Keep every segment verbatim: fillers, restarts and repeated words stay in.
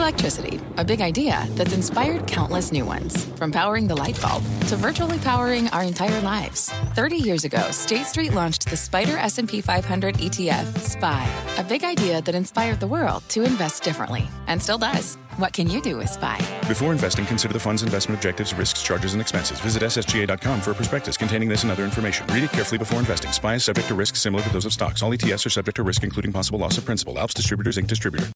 Electricity, a big idea that's inspired countless new ones. From powering the light bulb to virtually powering our entire lives. thirty years ago, State Street launched the Spider S and P five hundred E T F, S P Y. A big idea that inspired the world to invest differently. And still does. What can you do with S P Y? Before investing, consider the fund's investment objectives, risks, charges, and expenses. Visit S S G A dot com for a prospectus containing this and other information. Read it carefully before investing. S P Y is subject to risks similar to those of stocks. All E T Fs are subject to risk, including possible loss of principal. Alps Distributors, Incorporated Distributor.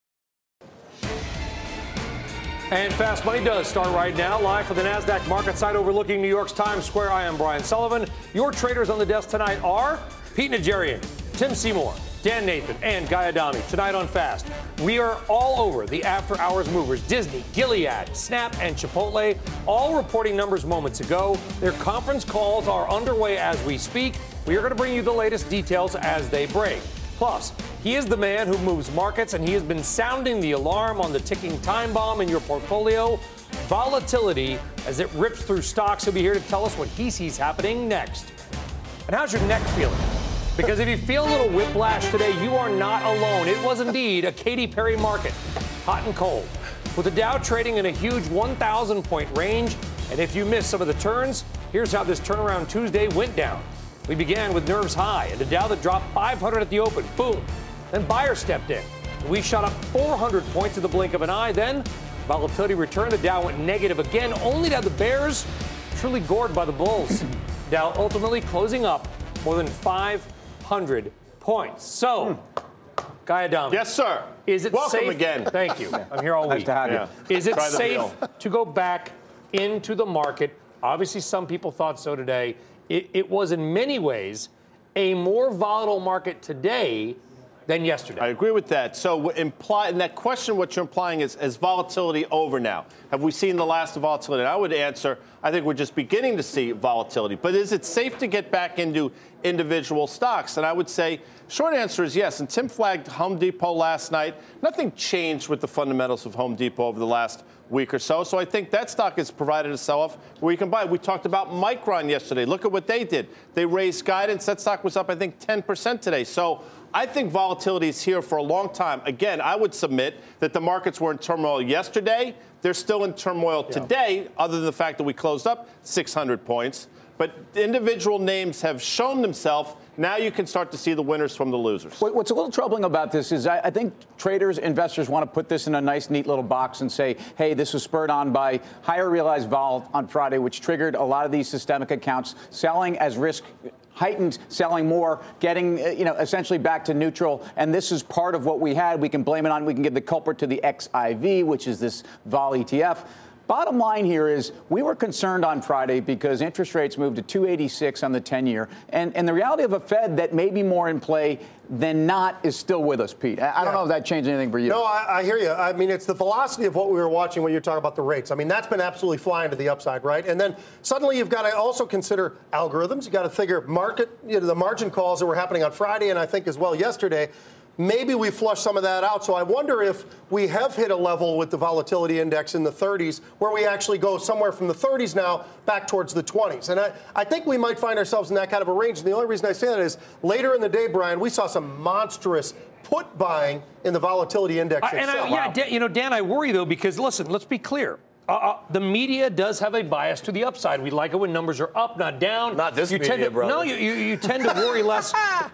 And Fast Money does start right now, live for the NASDAQ market site overlooking New York's Times Square. I am Brian Sullivan. Your traders on the desk tonight are Pete Najarian, Tim Seymour, Dan Nathan, and Guy Adami. Tonight on Fast, we are all over the after-hours movers. Disney, Gilead, Snap, and Chipotle, all reporting numbers moments ago. Their conference calls are underway as we speak. We are going to bring you the latest details as they break. Plus, he is the man who moves markets, and he has been sounding the alarm on the ticking time bomb in your portfolio, volatility, as it rips through stocks. He'll be here to tell us what he sees happening next. And how's your neck feeling? Because if you feel a little whiplash today, you are not alone. It was indeed a Katy Perry market, hot and cold, with the Dow trading in a huge one thousand point range. And if you missed some of the turns, here's how this turnaround Tuesday went down. We began with nerves high, and the Dow that dropped five hundred at the open. Boom. Then buyers stepped in. We shot up four hundred points in the blink of an eye. Then volatility returned. The Dow went negative again, only to have the bears truly gored by the bulls. Dow ultimately closing up more than five hundred points. So, Guy Adami. Yes, sir. Is it Welcome safe? again. Thank you. I'm here all week. Nice to have Yeah. Is it Try the safe deal. to go back into the market? Obviously, some people thought so today. It, it was in many ways a more volatile market today than yesterday. I agree with that. So imply in that question, what you're implying is, is volatility over now? Have we seen the last of volatility? And I would answer, I think we're just beginning to see volatility. But is it safe to get back into individual stocks? And I would say, short answer is yes. And Tim flagged Home Depot last night. Nothing changed with the fundamentals of Home Depot over the last week or so. So I think that stock has provided a sell-off where you can buy. We talked about Micron yesterday. Look at what they did. They raised guidance. That stock was up, I think, ten percent today. So I think volatility is here for a long time. Again, I would submit that the markets were in turmoil yesterday. They're still in turmoil yeah. today, other than the fact that we closed up six hundred points. But individual names have shown themselves. Now you can start to see the winners from the losers. What's a little troubling about this is I, I think traders, investors want to put this in a nice, neat little box and say, hey, this was spurred on by higher realized vol on Friday, which triggered a lot of these systemic accounts selling as risk heightened, selling more, getting, you know, essentially back to neutral. And this is part of what we had. We can blame it on, we can give the culprit to the X I V, which is this vol E T F. Bottom line here is we were concerned on Friday because interest rates moved to two eighty-six on the ten-year. And, and the reality of a Fed that may be more in play than not is still with us, Pete. I, I don't yeah. know if that changed anything for you. No, I, I hear you. I mean, it's the velocity of what we were watching when you're talking about the rates. I mean, that's been absolutely flying to the upside, right? And then suddenly you've got to also consider algorithms. You've got to figure market, you know, the margin calls that were happening on Friday and I think as well yesterday. Maybe we flush some of that out. So I wonder if we have hit a level with the volatility index in the thirties where we actually go somewhere from the thirties now back towards the twenties. And I, I think we might find ourselves in that kind of a range. And the only reason I say that is later in the day, Brian, we saw some monstrous put buying in the volatility index uh, itself. And I, yeah, wow. Dan, you know, Dan, I worry, though, because, listen, let's be clear. Uh, uh, the media does have a bias to the upside. We like it when numbers are up, not down. Not this you media, tend to, brother. No, you, you, you tend to worry less.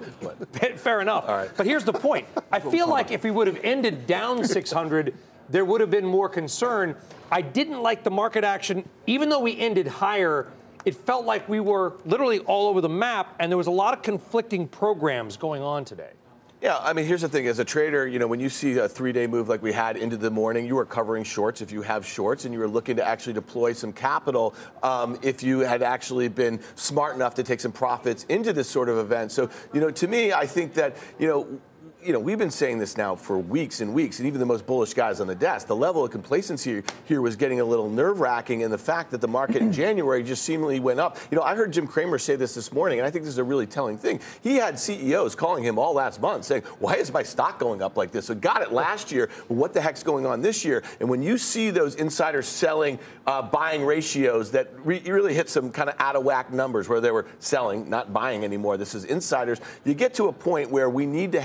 Fair enough. All right. But here's the point. I feel like if we would have ended down six hundred, there would have been more concern. I didn't like the market action. Even though we ended higher, it felt like we were literally all over the map, and there was a lot of conflicting programs going on today. Yeah, I mean, here's the thing. As a trader, you know, when you see a three-day move like we had into the morning, you are covering shorts if you have shorts, and you are looking to actually deploy some capital um, if you had actually been smart enough to take some profits into this sort of event. So, you know, to me, I think that, you know, you know, we've been saying this now for weeks and weeks, and even the most bullish guys on the desk, the level of complacency here was getting a little nerve-wracking, and the fact that the market in January just seemingly went up. You know, I heard Jim Cramer say this this morning, and I think this is a really telling thing. He had C E Os calling him all last month saying, why is my stock going up like this? So got it last year, but what the heck's going on this year? And when you see those insiders selling, uh, buying ratios that re- really hit some kind of out-of-whack numbers where they were selling, not buying anymore, this is insiders, you get to a point where we need to have the sort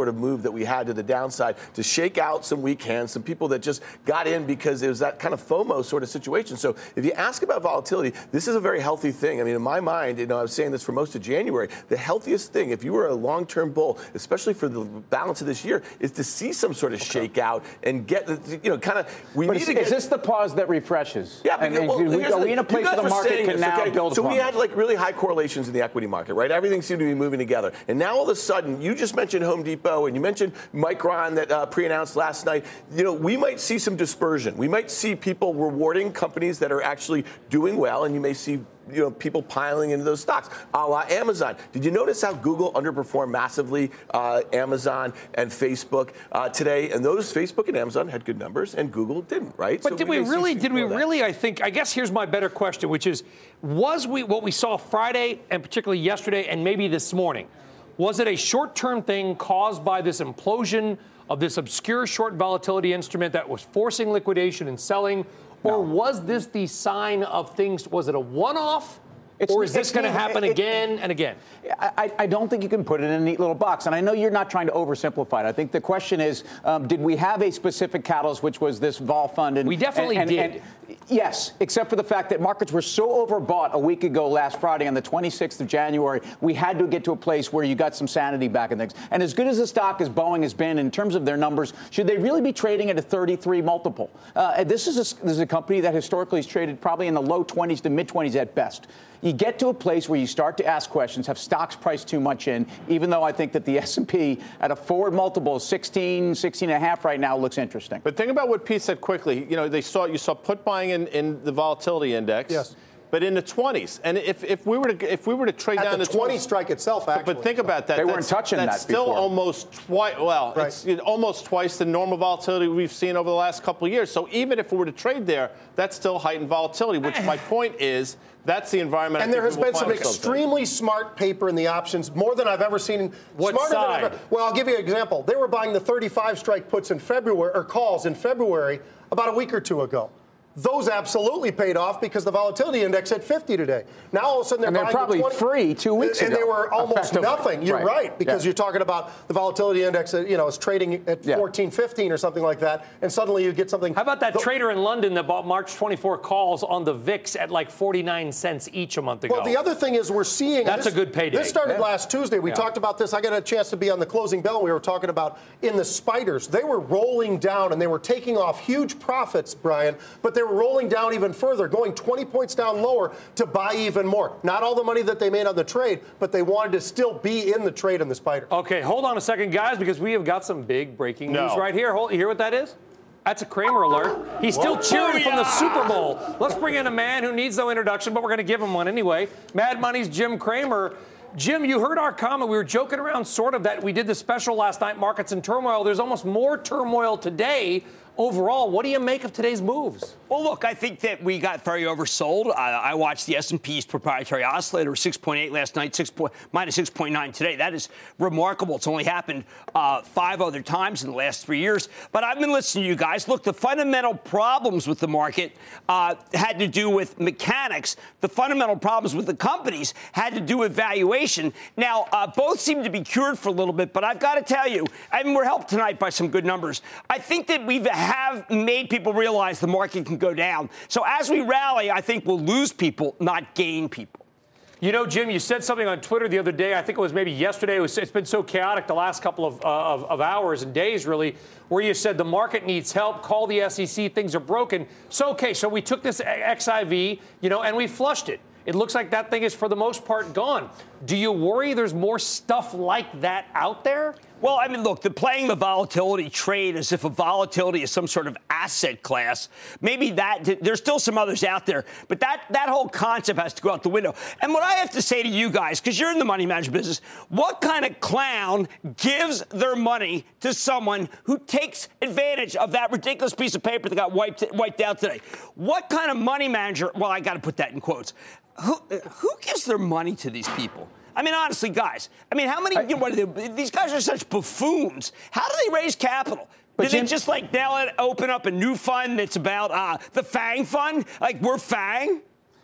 sort of move that we had to the downside to shake out some weak hands, some people that just got in because it was that kind of FOMO sort of situation. So if you ask about volatility, this is a very healthy thing. I mean, in my mind, you know, I was saying this for most of January, the healthiest thing, if you were a long-term bull, especially for the balance of this year, is to see some sort of okay. shakeout and get, you know, kind of, we but need is, to get. Is this the pause that refreshes? Yeah, and, because, well, and we, are we in a place where the market can this, now okay? build So upon we had like really high correlations in the equity market, right? Everything seemed to be moving together. And now all of a sudden, you just mentioned Home Depot and you mentioned Micron that uh, pre-announced last night. You know, we might see some dispersion. We might see people rewarding companies that are actually doing well, and you may see you know, people piling into those stocks, a la Amazon. Did you notice how Google underperformed massively uh, Amazon and Facebook uh, today? And those Facebook and Amazon had good numbers, and Google didn't, right? But so did we, we really? Did we that. really? I think. I guess here's my better question, which is, was we what we saw Friday and particularly yesterday and maybe this morning? Was it a short-term thing caused by this implosion of this obscure short volatility instrument that was forcing liquidation and selling? Or was this the sign of things? Was it a one-off? It's, or is this going to happen it, again and again? I, I don't think you can put it in a neat little box. And I know you're not trying to oversimplify it. I think the question is, um, did we have a specific catalyst, which was this vol fund? And, we definitely and, and, did. And, yes, except for the fact that markets were so overbought a week ago last Friday on the twenty-sixth of January, we had to get to a place where you got some sanity back in things. And as good as the stock as Boeing has been in terms of their numbers, should they really be trading at a thirty-three multiple? Uh, this, is a, this is a company that historically has traded probably in the low twenties to mid-twenties at best. You get to a place where you start to ask questions, have stocks priced too much in, even though I think that the S and P at a forward multiple of sixteen, sixteen and a half right now looks interesting. But think about what Pete said quickly. You know, they saw you saw put buying in, in the volatility index. Yes. But in the twenties, and if, if we were to if we were to trade At down the the twenty strike itself, actually. But think about that. They that's, weren't touching that's that still before. almost twice. Well, right. it's almost twice the normal volatility we've seen over the last couple of years. So even if we were to trade there, that's still heightened volatility. Which my point is, that's the environment. And I there think has we will been some find ourselves extremely in. smart paper in the options, more than I've ever seen. What Smarter side? than I've ever. Well, I'll give you an example. They were buying the thirty-five strike puts in February or calls in February about a week or two ago. Those absolutely paid off because the volatility index hit fifty today. Now all of a sudden they're and they're buying probably the twenty, free two weeks and ago. And they were almost nothing. You're right, right because yeah. you're talking about the volatility index that you know is trading at yeah. fourteen, fifteen or something like that, and suddenly you get something. How about that the, trader in London that bought March twenty-four calls on the V I X at like forty-nine cents each a month ago? Well, the other thing is we're seeing that's this, a good payday. This started yeah. last Tuesday. We yeah. talked about this. I got a chance to be on the closing bell. We were talking about in the spiders. They were rolling down and they were taking off huge profits, Brian, but they were rolling down even further, going twenty points down lower to buy even more. Not all the money that they made on the trade, but they wanted to still be in the trade in the spider. Okay, hold on a second, guys, because we have got some big breaking No. news right here. Hold, you hear what that is? That's a Kramer alert. He's still cheering from the Super Bowl. Let's bring in a man who needs no introduction, but we're going to give him one anyway. Mad Money's Jim Kramer. Jim, you heard our comment. We were joking around sort of that we did the special last night, Markets in Turmoil. There's almost more turmoil today. Overall, what do you make of today's moves? Well, look, I think that we got very oversold. Uh, I watched the S and P's proprietary oscillator, six point eight last night, six point, minus six point nine today. That is remarkable. It's only happened uh, five other times in the last three years. But I've been listening to you guys. Look, the fundamental problems with the market uh, had to do with mechanics. The fundamental problems with the companies had to do with valuation. Now, uh, both seem to be cured for a little bit, but I've got to tell you, I mean, we're helped tonight by some good numbers. I think that we've have made people realize the market can go down. So as we rally, I think we'll lose people, not gain people. You know, Jim, you said something on Twitter the other day. I think it was maybe yesterday. It was, it's been so chaotic the last couple of, uh, of, of hours and days, really, where you said the market needs help. Call the S E C. Things are broken. So, okay, so we took this X I V, you know, and we flushed it. It looks like that thing is, for the most part, gone. Do you worry there's more stuff like that out there? Well, I mean, look, they're playing the volatility trade as if a volatility is some sort of asset class. Maybe that there's still some others out there, but that that whole concept has to go out the window. And what I have to say to you guys, because you're in the money management business, what kind of clown gives their money to someone who takes advantage of that ridiculous piece of paper that got wiped wiped out today? What kind of money manager? Well, I got to put that in quotes. Who who gives their money to these people? I mean, honestly, guys, I mean, how many, you know, what are they, these guys are such buffoons. How do they raise capital? Did Jim, they just, like, now open up a new fund that's about uh, the FANG fund? Like, we're FANG?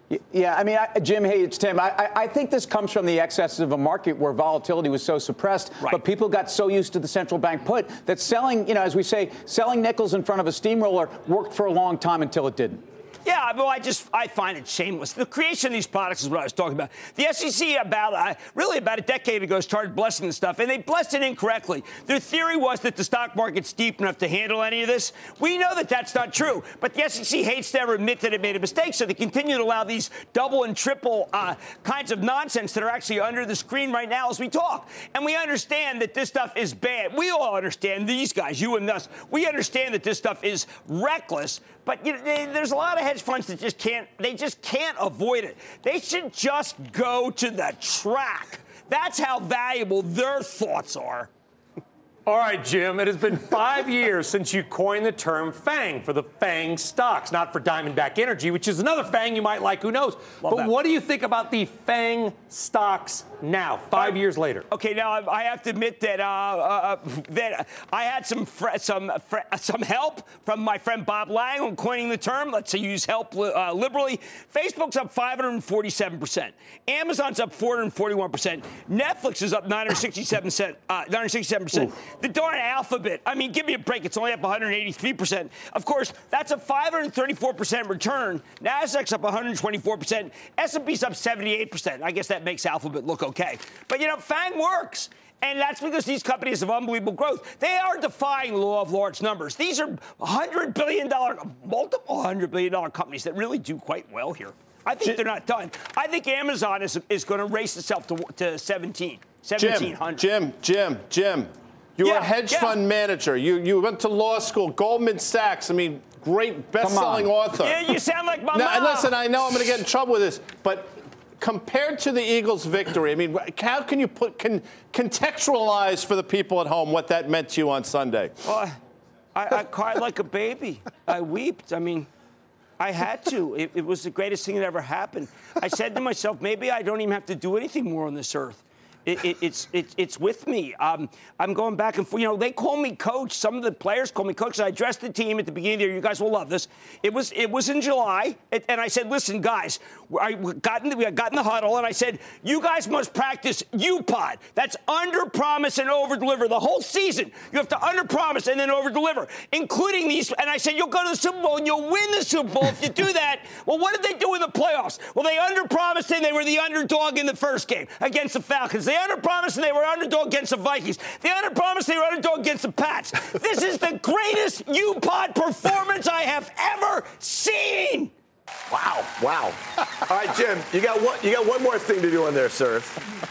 Yeah, I mean, I, Jim, hey, it's Tim. I, I, I think this comes from the excesses of a market where volatility was so suppressed, right. but people got so used to the central bank put that selling, you know, as we say, selling nickels in front of a steamroller worked for a long time until it didn't. Yeah, well, I just I find it shameless. The creation of these products is what I was talking about. The S E C about uh, really about a decade ago started blessing this stuff, and they blessed it incorrectly. Their theory was that the stock market's deep enough to handle any of this. We know that that's not true, but the S E C hates to ever admit that it made a mistake, so they continue to allow these double and triple uh, kinds of nonsense that are actually under the screen right now as we talk. And we understand that this stuff is bad. We all understand, these guys, you and us, we understand that this stuff is reckless. But you know, they, there's a lot of hedge funds that just can't, they just can't avoid it. They should just go to the track. That's how valuable their thoughts are. All right, Jim, it has been five years since you coined the term FANG for the FANG stocks, not for Diamondback Energy, which is another FANG you might like, who knows. Love but that. What do you think about the FANG stocks now, five uh, years later? Okay, now I have to admit that uh, uh, that I had some fr- some fr- some help from my friend Bob Lang on coining the term. Let's say use help uh, liberally. Facebook's up five hundred forty-seven percent. Amazon's up four hundred forty-one percent. Netflix is up nine hundred sixty-seven percent. Uh, nine hundred sixty-seven percent. The darn Alphabet, I mean, give me a break. It's only up one hundred eighty-three percent. Of course, that's a five hundred thirty-four percent return. Nasdaq's up one hundred twenty-four percent. S and P's up seventy-eight percent. I guess that makes Alphabet look okay. But, you know, FANG works. And that's because these companies have unbelievable growth. They are defying the law of large numbers. These are one hundred billion dollars, multiple one hundred billion dollars companies that really do quite well here. I think Jim, they're not done. I think Amazon is, is going to race itself to, to seventeen, seventeen hundred. Jim, Jim, Jim, Jim. You're yeah, a hedge yeah. fund manager. You you went to law school, Goldman Sachs. I mean, great best-selling author. Yeah, you sound like my now, mom. And listen, I know I'm going to get in trouble with this, but compared to the Eagles' victory, I mean, how can you put can contextualize for the people at home what that meant to you on Sunday? Well, I, I cried like a baby. I wept. I mean, I had to. It, it was the greatest thing that ever happened. I said to myself, maybe I don't even have to do anything more on this earth. It, it, it's it, it's with me. Um, I'm going back and forth. You know, they call me coach. Some of the players call me coach. I addressed the team at the beginning of the year. You guys will love this. It was it was in July, and I said, listen, guys, I got in the, we got in the huddle, and I said, you guys must practice U POD. That's under promise and over deliver the whole season. You have to under promise and then over deliver, including these. And I said, you'll go to the Super Bowl and you'll win the Super Bowl if you do that. Well, what did they do in the playoffs? Well, they under promised and they were the underdog in the first game against the Falcons. They under promised and they were underdog against the Vikings. They under promised they were underdog against the Pats. This is the greatest U POD performance I have ever seen. Wow, wow. All right, Jim, you got one. You got one more thing to do on there, sir.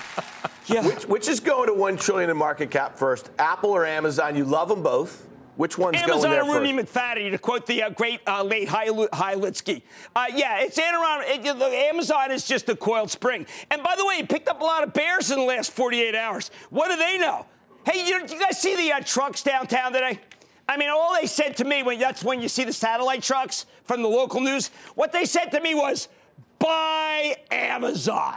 Yeah. Which, which is going to one trillion in market cap first? Apple or Amazon? You love them both. Which one's Amazon going there or Rumi first? McFadden, to quote the uh, great uh, late Hylitsky. Uh, yeah, it's in around. It, look, Amazon is just a coiled spring. And by the way, he picked up a lot of bears in the last forty-eight hours. What do they know? Hey, you, you guys see the uh, trucks downtown today? I mean, all they said to me, when that's when you see the satellite trucks from the local news, what they said to me was, buy Amazon.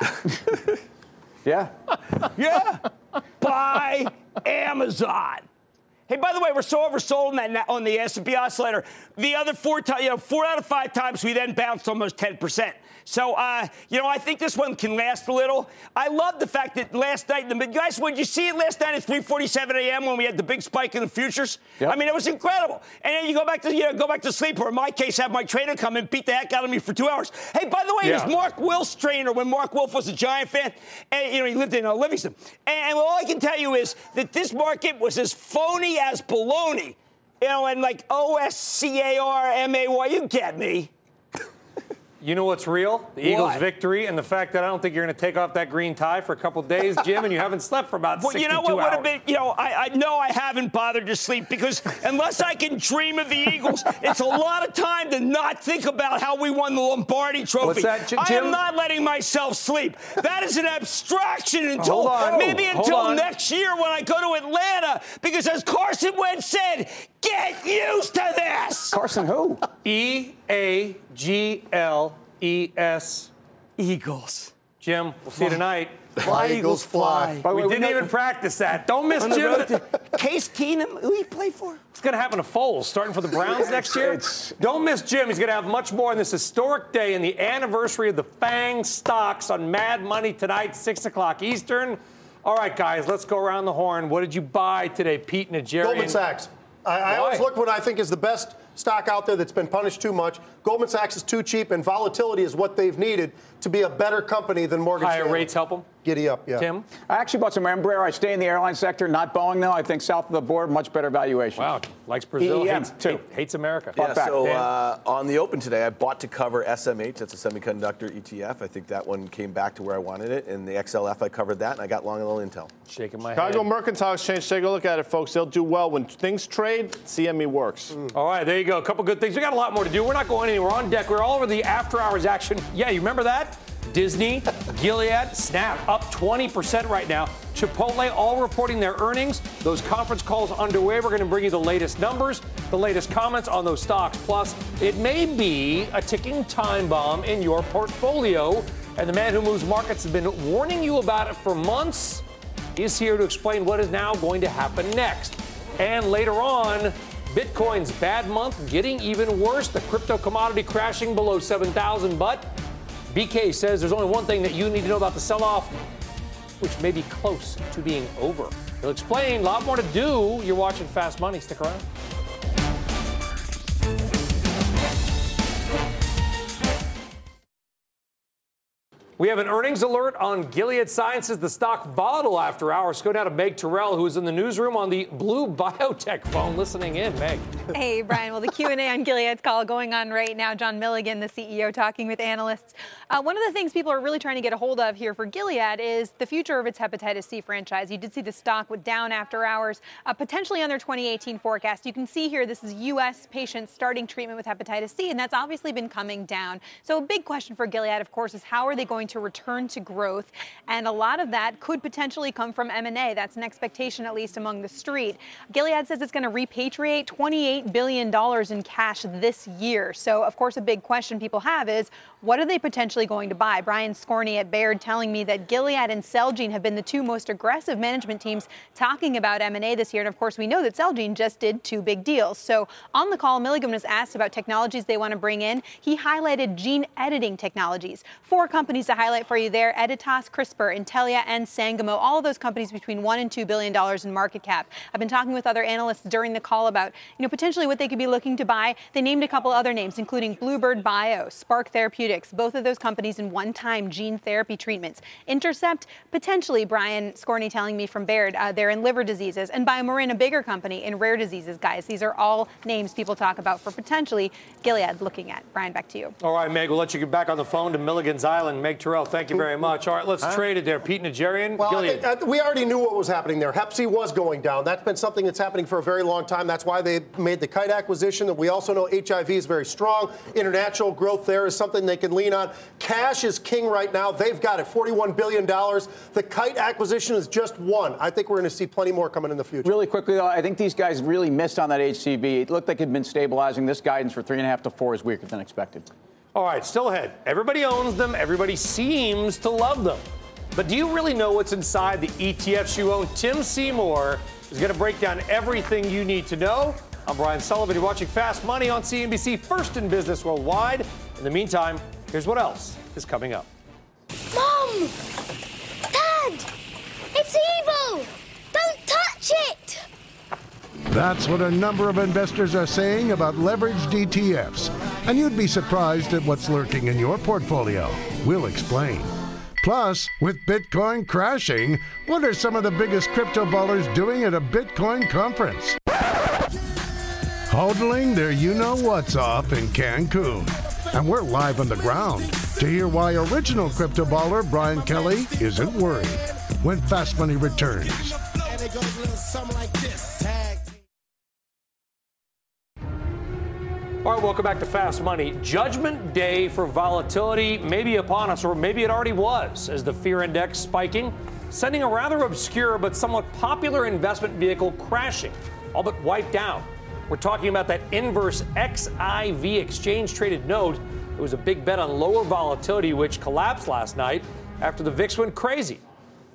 Yeah. Yeah. Buy Amazon. Hey, by the way, we're so oversold on, that, on the S and P oscillator. The other four times, you know, four out of five times, we then bounced almost ten percent. So, uh, you know, I think this one can last a little. I love the fact that last night, the guys, when you see it last night at three forty-seven a.m. when we had the big spike in the futures? Yep. I mean, it was incredible. And then you go back to, you know, go back to sleep, or in my case, have my trainer come and beat the heck out of me for two hours. Hey, by the way, yeah. It was Mark Wilf's trainer when Mark Wilf was a Giant fan. And, you know, he lived in uh, Livingston. And, and all I can tell you is that this market was as phony as baloney. You know, and like O S C A R M A Y, you get me. You know what's real? The Eagles' what? victory and the fact that I don't think you're going to take off that green tie for a couple of days, Jim, and you haven't slept for about well, sixty-two hours. You know what would have been, you know, I, I know I haven't bothered to sleep because unless I can dream of the Eagles, it's a lot of time to not think about how we won the Lombardi Trophy. What's that, Jim? I am not letting myself sleep. That is an abstraction until Hold on. maybe Hold until on. next year when I go to Atlanta because as Carson Wentz said, get used to this. Carson who? E A G L E S. Eagles. Jim, we'll see you tonight. Fly, Eagles, fly. We didn't even practice that. Don't miss Jim. Case Keenum, who he play for? It's going to happen to Foles, starting for the Browns next year. Don't miss Jim. He's going to have much more on this historic day and the anniversary of the FANG stocks on Mad Money tonight, six o'clock Eastern. All right, guys, let's go around the horn. What did you buy today, Pete Najarian? Goldman Sachs. I, I always look what I think is the best stock out there that's been punished too much. Goldman Sachs is too cheap, and volatility is what they've needed to be a better company than Morgan Higher Stanley. rates help them? Giddy up, yeah. Tim? I actually bought some Embraer. I stay in the airline sector, not Boeing, though. I think south of the border, much better valuation. Wow, likes Brazil, E E M, hates, too. hates America. Yeah, back, so Dan. uh, on the open today, I bought to cover S M H. That's a semiconductor E T F. I think that one came back to where I wanted it. And the X L F, I covered that, and I got long a little Intel. Shaking my Chicago head. Mercantile Exchange, take a look at it, folks. They'll do well. When things trade, C M E works. Mm. All right, there you go. A couple good things. We got a lot more to do. We're not going anywhere. We're on deck. We're all over the after-hours action. Yeah, you remember that? Disney, Gilead, Snap, up twenty percent right now. Chipotle, all reporting their earnings. Those conference calls underway. We're going to bring you the latest numbers, the latest comments on those stocks. Plus, it may be a ticking time bomb in your portfolio. And the man who moves markets has been warning you about it for months. Is here to explain what is now going to happen next. And later on, Bitcoin's bad month getting even worse. The crypto commodity crashing below seven thousand. But B K says there's only one thing that you need to know about the sell-off, which may be close to being over. He'll explain. A lot more to do. You're watching Fast Money. Stick around. We have an earnings alert on Gilead Sciences, the stock volatile after hours. Go down to Meg Terrell, who is in the newsroom on the Blue Biotech phone, listening in. Meg. Hey, Brian. Well, the Q and A on Gilead's call going on right now. John Milligan, the C E O, talking with analysts. Uh, one of the things people are really trying to get a hold of here for Gilead is the future of its hepatitis C franchise. You did see the stock went down after hours, uh, potentially on their twenty eighteen forecast. You can see here this is U S patients starting treatment with hepatitis C, and that's obviously been coming down. So a big question for Gilead, of course, is how are they going to return to growth? And a lot of that could potentially come from M and A. That's an expectation, at least among the street. Gilead says it's going to repatriate twenty-eight billion dollars in cash this year. So, of course, a big question people have is, what are they potentially going to buy? Brian Scorney at Baird telling me that Gilead and Celgene have been the two most aggressive management teams talking about M and A this year. And, of course, we know that Celgene just did two big deals. So on the call, Milligan was asked about technologies they want to bring in. He highlighted gene editing technologies. Four companies to highlight for you there: Editas, CRISPR, Intellia, and Sangamo. All of those companies between one and two billion dollars in market cap. I've been talking with other analysts during the call about, you know, potentially what they could be looking to buy. They named a couple other names, including Bluebird Bio, Spark Therapeutics, both of those companies in one-time gene therapy treatments. Intercept, potentially, Brian Scorney telling me from Baird, uh, they're in liver diseases. And BioMarin, a bigger company in rare diseases, guys. These are all names people talk about for potentially Gilead looking at. Brian, back to you. All right, Meg, we'll let you get back on the phone to Milligan's Island. Meg Terrell, thank you very much. All right, let's huh? trade it there. Pete Najarian, well, Gilead. I think, uh, we already knew what was happening there. Hep C was going down. That's been something that's happening for a very long time. That's why they made the Kite acquisition. We also know H I V is very strong. International growth there is something they can lean on. Cash is king right now. They've got it, forty-one billion dollars. The Kite acquisition is just one. I think we're going to see plenty more coming in the future. Really quickly, though, I think these guys really missed on that H C V. It looked like it had been stabilizing. This guidance for three and a half to four is weaker than expected. All right, still ahead. Everybody owns them. Everybody seems to love them. But do you really know what's inside the E T Fs you own? Tim Seymour is going to break down everything you need to know. I'm Brian Sullivan. You're watching Fast Money on C N B C, first in business worldwide. In the meantime, here's what else is coming up. Mom! Dad! It's evil! Don't touch it! That's what a number of investors are saying about leveraged E T Fs. And you'd be surprised at what's lurking in your portfolio. We'll explain. Plus, with Bitcoin crashing, what are some of the biggest crypto ballers doing at a Bitcoin conference? Hodling their you-know-what's off in Cancun. And we're live on the ground to hear why original crypto baller Brian Kelly isn't worried when Fast Money returns. And it goes a little something like this. Tag. All right, welcome back to Fast Money. Judgment day for volatility may be upon us, or maybe it already was, as the fear index spiking, sending a rather obscure but somewhat popular investment vehicle crashing, all but wiped out. We're talking about that inverse X I V exchange-traded note. It was a big bet on lower volatility, which collapsed last night after the V I X went crazy.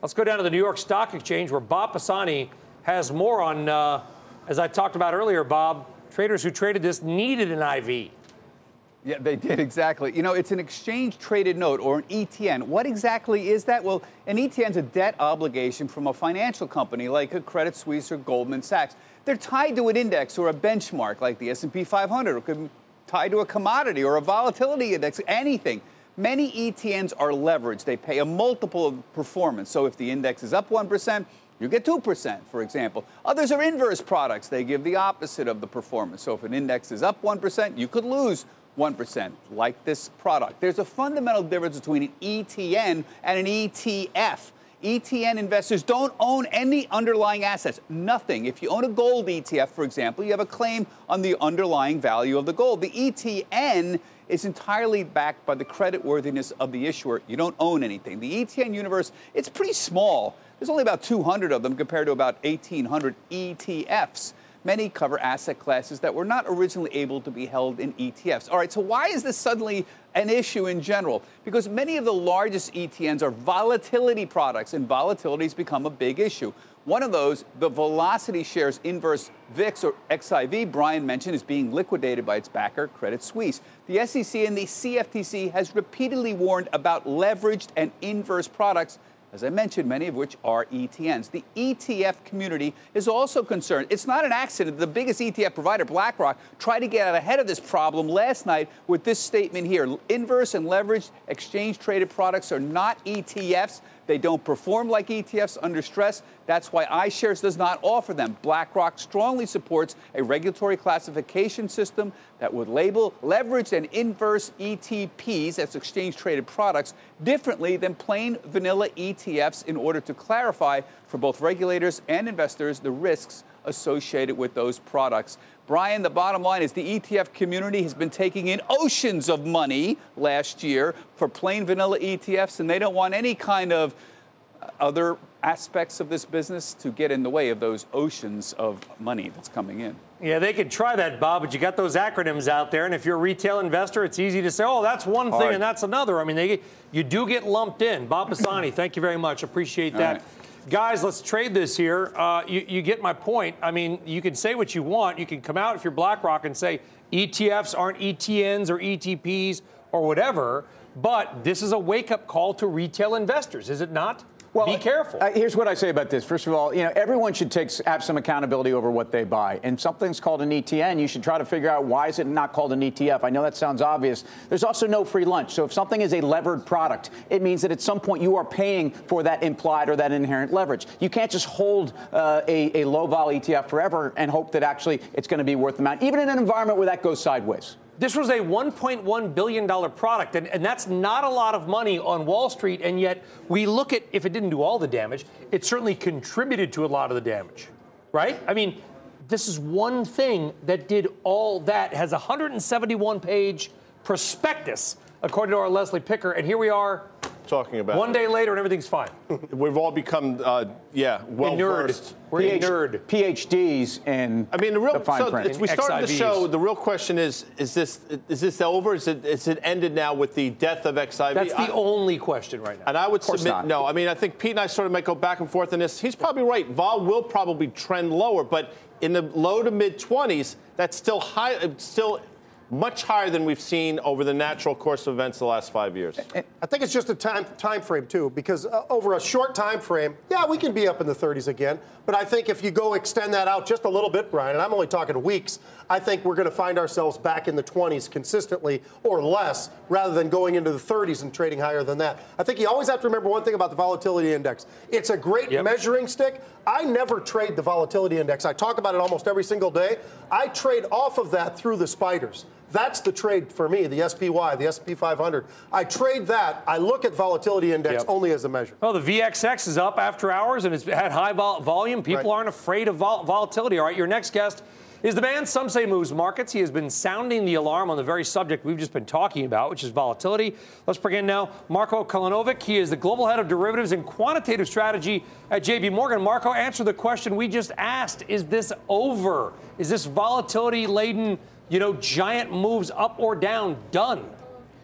Let's go down to the New York Stock Exchange where Bob Pisani has more on, uh, as I talked about earlier, Bob, traders who traded this needed an I V. Yeah, they did, exactly. You know, it's an exchange-traded note, or an E T N. What exactly is that? Well, an E T N is a debt obligation from a financial company like a Credit Suisse or Goldman Sachs. They're tied to an index or a benchmark like the S and P five hundred, or could be tied to a commodity or a volatility index, anything. Many E T Ns are leveraged. They pay a multiple of performance. So if the index is up one percent, you get two percent, for example. Others are inverse products. They give the opposite of the performance. So if an index is up one percent, you could lose one percent, like this product. There's a fundamental difference between an E T N and an E T F. E T N investors don't own any underlying assets, nothing. If you own a gold E T F, for example, you have a claim on the underlying value of the gold. The E T N is entirely backed by the creditworthiness of the issuer. You don't own anything. The E T N universe, it's pretty small. There's only about two hundred of them compared to about eighteen hundred E T Fs. Many cover asset classes that were not originally able to be held in E T Fs. All right, so why is this suddenly an issue in general? Because many of the largest E T Ns are volatility products, and volatility has become a big issue. One of those, the Velocity Shares Inverse V I X, or X I V, Brian mentioned, is being liquidated by its backer, Credit Suisse. The S E C and the C F T C has repeatedly warned about leveraged and inverse products, as I mentioned, many of which are E T Ns. The E T F community is also concerned. It's not an accident. The biggest E T F provider, BlackRock, tried to get out ahead of this problem last night with this statement here. Inverse and leveraged exchange-traded products are not E T Fs. They don't perform like E T Fs under stress. That's why iShares does not offer them. BlackRock strongly supports a regulatory classification system that would label leveraged and inverse E T Ps, that's exchange-traded products, differently than plain vanilla E T Fs in order to clarify for both regulators and investors the risks associated with those products. Brian, the bottom line is the E T F community has been taking in oceans of money last year for plain vanilla E T Fs, and they don't want any kind of other aspects of this business to get in the way of those oceans of money that's coming in. Yeah, they could try that, Bob, but you got those acronyms out there, and if you're a retail investor, it's easy to say, oh, that's one Hard. thing and that's another. I mean, they you do get lumped in. Bob Pisani, thank you very much. Appreciate that. Right. Guys, let's trade this here. Uh, you, you get my point. I mean, you can say what you want. You can come out if you're BlackRock and say E T Fs aren't E T Ns or E T Ps or whatever, but this is a wake-up call to retail investors, is it not? Well, be careful. Uh, here's what I say about this. First of all, you know, everyone should take have some accountability over what they buy. And something's called an E T N, you should try to figure out why is it not called an E T F. I know that sounds obvious. There's also no free lunch. So if something is a levered product, it means that at some point you are paying for that implied or that inherent leverage. You can't just hold uh, a, a low vol E T F forever and hope that actually it's going to be worth the amount, even in an environment where that goes sideways. This was a one point one billion dollars product, and, and that's not a lot of money on Wall Street, and yet we look at, if it didn't do all the damage, it certainly contributed to a lot of the damage, right? I mean, this is one thing that did all that. It has a one hundred seventy-one page prospectus, according to our Leslie Picker, and here we are talking about one day later and everything's fine. We've all become, uh, yeah, well versed. We're P H- nerd. PhDs in I mean, the real. the fine so print. as we started the show, the real question is: Is this is this over? Is it is it ended now with the death of X I V? That's the I, only question right now. And I would submit not. no. I mean, I think Pete and I sort of might go back and forth on this. He's probably right. Vol will probably trend lower, but in the low to mid twenties, that's still high. Still. Much higher than we've seen over the natural course of events the last five years. I think it's just a time time frame too, because uh, over a short time frame, yeah, we can be up in the thirties again. But I think if you go extend that out just a little bit, Brian, and I'm only talking weeks, I think we're going to find ourselves back in the twenties consistently or less, rather than going into the thirties and trading higher than that. I think you always have to remember one thing about the volatility index. It's a great Yep. measuring stick. I never trade the volatility index. I talk about it almost every single day. I trade off of that through the spiders. That's the trade for me, the S P Y, the S and P five hundred. I trade that. I look at volatility index Yep. only as a measure. Well, the V X X is up after hours, and it's had high vol- volume. People Right. aren't afraid of vol- volatility. All right, your next guest is the man some say moves markets. He has been sounding the alarm on the very subject we've just been talking about, which is volatility. Let's bring in now Marko Kolanovic. He is the global head of derivatives and quantitative strategy at J P Morgan. Marko, answer the question we just asked. Is this over? Is this volatility-laden, you know, giant moves up or down done?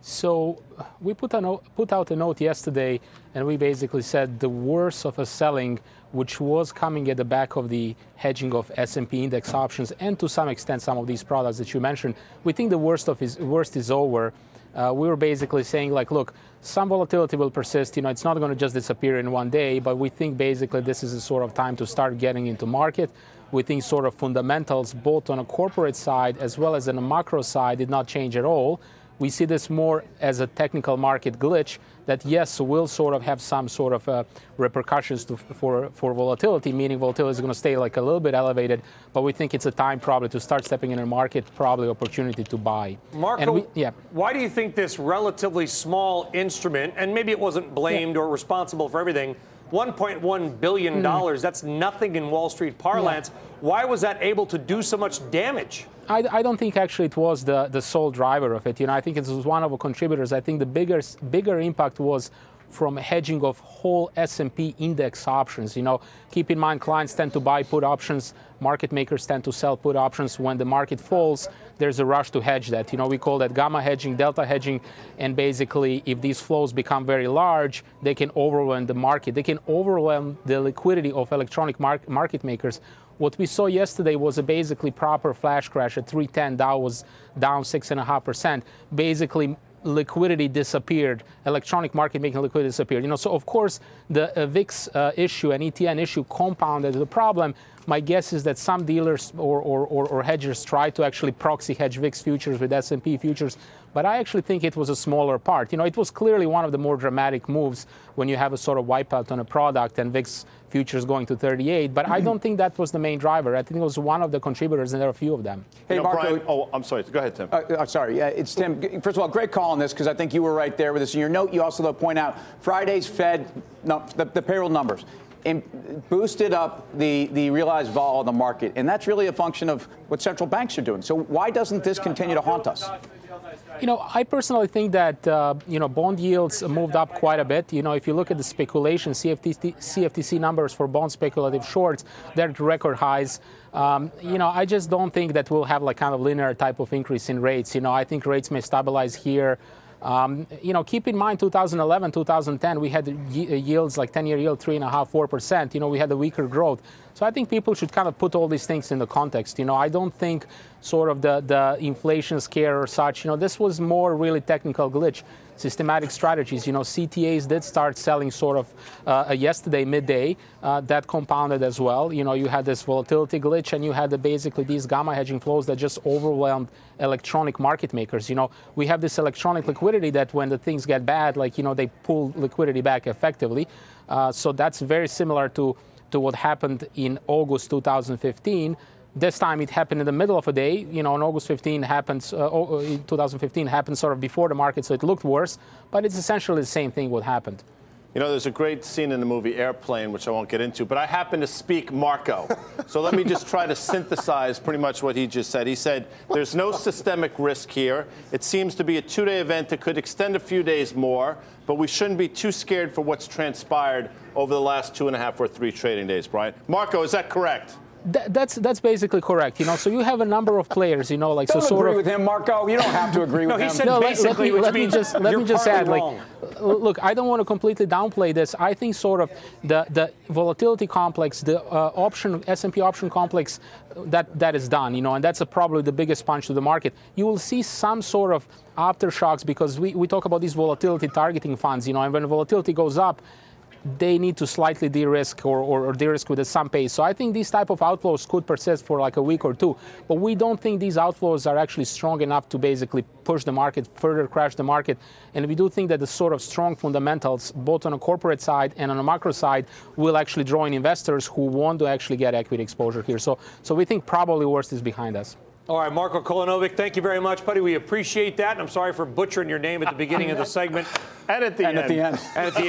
So we put, a note, put out a note yesterday, and we basically said the worst of a selling, which was coming at the back of the hedging of S and P index options, and to some extent some of these products that you mentioned, we think the worst of is worst is over. Uh, we were basically saying, like, look, some volatility will persist. You know, it's not going to just disappear in one day, but we think basically this is a sort of time to start getting into market. We think sort of fundamentals, both on a corporate side as well as on a macro side, did not change at all. We see this more as a technical market glitch that, yes, will sort of have some sort of uh, repercussions to, for, for volatility, meaning volatility is going to stay like a little bit elevated, but we think it's a time probably to start stepping in a market, probably opportunity to buy. Marco, we, yeah. why do you think this relatively small instrument, and maybe it wasn't blamed yeah. or responsible for everything, one point one billion dollars, mm. that's nothing in Wall Street parlance. Yeah. Why was that able to do so much damage? I, I don't think actually it was the, the sole driver of it. You know, I think it was one of the contributors. I think the bigger bigger impact was from hedging of whole S and P index options. You know, keep in mind, clients tend to buy put options. Market makers tend to sell put options. When the market falls, there's a rush to hedge that. You know, we call that gamma hedging, delta hedging. And basically, if these flows become very large, they can overwhelm the market. They can overwhelm the liquidity of electronic mar- market makers. What we saw yesterday was a basically proper flash crash at three ten. Dow was down six point five percent. Basically, liquidity disappeared. Electronic market making liquidity disappeared. You know, so of course, the uh, V I X uh, issue and E T N issue compounded the problem. My guess is that some dealers or, or, or, or hedgers try to actually proxy hedge V I X futures with S and P futures, but I actually think it was a smaller part. You know, it was clearly one of the more dramatic moves when you have a sort of wipeout on a product and V I X futures going to thirty-eight, but I don't think that was the main driver. I think it was one of the contributors, and there are a few of them. Hey, you know, Marco. Brian, oh, I'm sorry. Go ahead, Tim. Uh, uh, sorry. Yeah, it's Tim. First of all, great call on this, because I think you were right there with this. In your note, you also point out Friday's Fed, no, the, the payroll numbers, and boosted up the, the realized vol in the market. And that's really a function of what central banks are doing. So why doesn't this continue to haunt us? You know, I personally think that, uh, you know, bond yields moved up quite a bit. You know, if you look at the speculation, C F T C, C F T C numbers for bond speculative shorts, they're at record highs. Um, you know, I just don't think that we'll have like kind of linear type of increase in rates. You know, I think rates may stabilize here. Um, you know, keep in mind, two thousand eleven, two thousand ten, we had yields like ten-year yield, three and a half, four percent. You know, we had a weaker growth. So I think people should kind of put all these things in the context. You know, I don't think sort of the, the inflation scare or such, you know, this was more really technical glitch. Systematic strategies. You know, C T As did start selling sort of uh, yesterday midday. Uh, that compounded as well. You know, you had this volatility glitch, and you had the, basically these gamma hedging flows that just overwhelmed electronic market makers. You know, we have this electronic liquidity that when the things get bad, like, you know, they pull liquidity back effectively. Uh, so that's very similar to, to what happened in August two thousand fifteen. This time it happened in the middle of a day. You know, on August fifteenth happens, uh, in two thousand fifteen happened sort of before the market, so it looked worse. But it's essentially the same thing what happened. You know, there's a great scene in the movie Airplane, which I won't get into, but I happen to speak Marco. So let me just try to synthesize pretty much what he just said. He said, there's no systemic risk here. It seems to be a two-day event that could extend a few days more, but we shouldn't be too scared for what's transpired over the last two and a half or three trading days, Brian. Marco, is that correct? Th- that's that's basically correct. You know, so you have a number of players. You know, like don't so sort agree of. with him, Marco. You don't have to agree no, with he him. Said no, basically, let, let me, let me just let me just add, wrong. like, look, I don't want to completely downplay this. I think sort of the the volatility complex, the uh, option S and P option complex, that that is done. You know, and that's a, probably the biggest punch to the market. You will see some sort of aftershocks because we we talk about these volatility targeting funds. You know, and when volatility goes up, they need to slightly de-risk or, or, or de-risk with some pace. So I think these type of outflows could persist for like a week or two. But we don't think these outflows are actually strong enough to basically push the market, further crash the market. And we do think that the sort of strong fundamentals, both on a corporate side and on a macro side, will actually draw in investors who want to actually get equity exposure here. So, so we think probably worst is behind us. All right, Marko Kolanovic, thank you very much, buddy. We appreciate that. And I'm sorry for butchering your name at the beginning of the segment. And at the and end. At the end. And at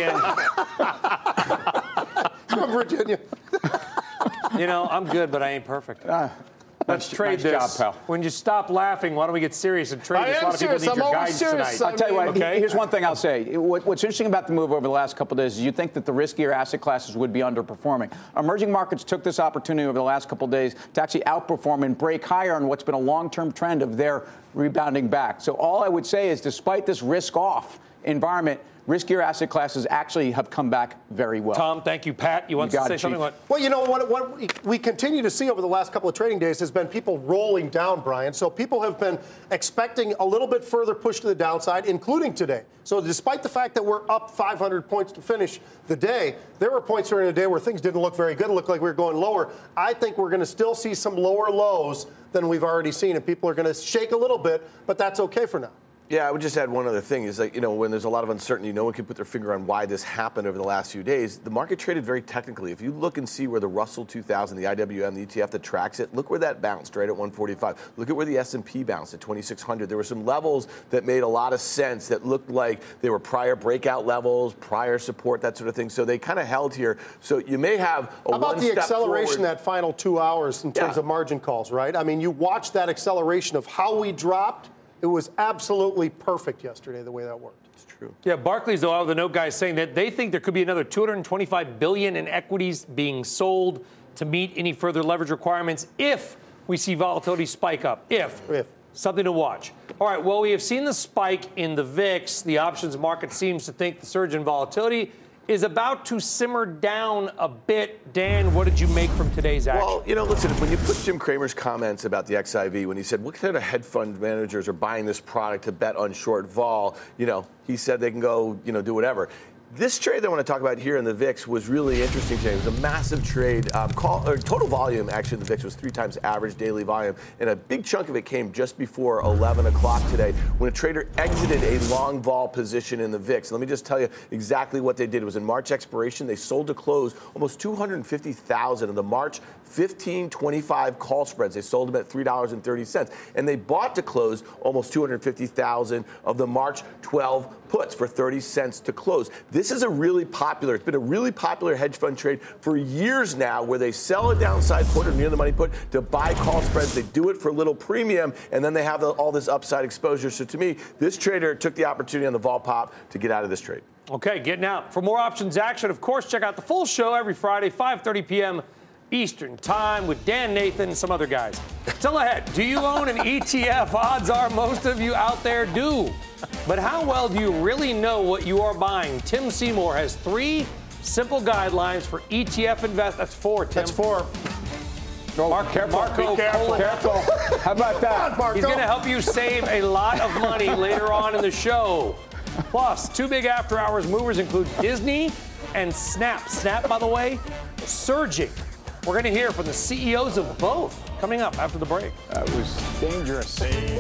the end. From Virginia. You know, I'm good, but I ain't perfect. Uh, Let's Nice- trade nice this. job, pal. When you stop laughing, why don't we get serious and trade I this? A am lot of people serious. need I'm your always guidance serious. tonight. I'll tell you what, Okay. here's one thing I'll say. What, what's interesting about the move over the last couple of days is you think that the riskier asset classes would be underperforming. Emerging markets took this opportunity over the last couple of days to actually outperform and break higher on what's been a long-term trend of their rebounding back. So all I would say is despite this risk-off environment, riskier asset classes actually have come back very well. Tom, thank you. Pat, you want You to got say it, something? Chief. What? Well, you know, what, what we continue to see over the last couple of trading days has been people rolling down, Brian. So people have been expecting a little bit further push to the downside, including today. So despite the fact that we're up five hundred points to finish the day, there were points during the day where things didn't look very good. It looked like we were going lower. I think we're going to still see some lower lows than we've already seen, and people are going to shake a little bit, but that's okay for now. Yeah, I would just add one other thing is like, you know, when there's a lot of uncertainty, no one can put their finger on why this happened over the last few days. The market traded very technically. If you look and see where the Russell two thousand, the I W M, the E T F that tracks it, look where that bounced, right at one forty-five. Look at where the S and P bounced at twenty-six hundred. There were some levels that made a lot of sense that looked like they were prior breakout levels, prior support, that sort of thing. So they kind of held here. So you may have a How about one the step acceleration forward. that final two hours in terms Yeah. of margin calls, right? I mean, you watch that acceleration of how we dropped. It was absolutely perfect yesterday, the way that worked. It's true. Yeah, Barclays, though, out of the note guys saying that they think there could be another two hundred twenty-five billion dollars in equities being sold to meet any further leverage requirements if we see volatility spike up. If. If. Something to watch. All right, well, we have seen the spike in the V I X. The options market seems to think the surge in volatility is about to simmer down a bit. Dan, what did you make from today's action? Well, you know, listen, when you put Jim Cramer's comments about the X I V, when he said, what kind of hedge fund managers are buying this product to bet on short vol, you know, he said they can go, you know, do whatever. This trade that I want to talk about here in the V I X was really interesting today. It was a massive trade. Um, call, or total volume, actually, in the V I X was three times average daily volume, and a big chunk of it came just before eleven o'clock today when a trader exited a long vol position in the V I X. Let me just tell you exactly what they did. It was in March expiration. They sold to close almost two hundred fifty thousand of the March fifteen twenty-five call spreads. They sold them at three dollars and thirty cents. And they bought to close almost two hundred fifty thousand of the March twelve puts for thirty cents to close. This is a really popular, it's been a really popular hedge fund trade for years now where they sell a downside put or near the money put to buy call spreads. They do it for a little premium, and then they have the, all this upside exposure. So to me, this trader took the opportunity on the vol pop to get out of this trade. Okay, getting out. For more options action, of course, check out the full show every Friday, five thirty p.m. Eastern Time with Dan Nathan and some other guys. Still ahead, do you own an E T F? Odds are most of you out there do. But how well do you really know what you are buying? Tim Seymour has three simple guidelines for E T F invest. That's four, Tim. That's four. No, Mark, careful. Marco Be careful. Polo. Careful. How about that? Marco. He's going to help you save a lot of money later on in the show. Plus, two big after-hours movers include Disney and Snap. Snap, by the way, surging. We're going to hear from the C E Os of both coming up after the break. That was dangerous.